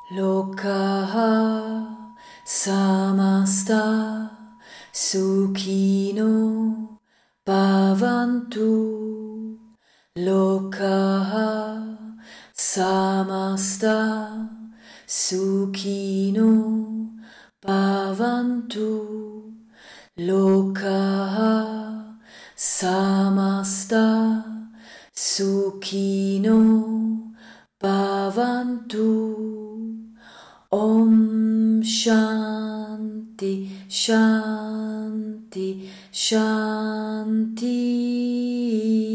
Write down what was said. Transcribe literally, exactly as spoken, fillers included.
Lokaha samasta sukhino bhavantu. Lokaha samasta sukhino bhavantu. Lokaha samasta sukhino bhavantu. Om Shanti Shanti Shanti.